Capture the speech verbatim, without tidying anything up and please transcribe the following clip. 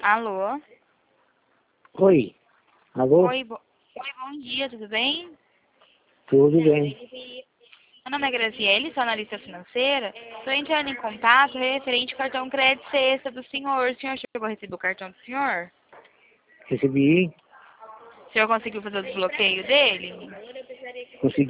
Alô? Oi. Alô? Oi, bo... Oi, bom dia, tudo bem? Tudo bem. Meu nome é Graziele, sou analista financeira. Estou entrando em contato referente ao cartão crédito sexta do senhor. O senhor chegou a receber o cartão do senhor? Recebi, O senhor conseguiu fazer o desbloqueio dele? consegui.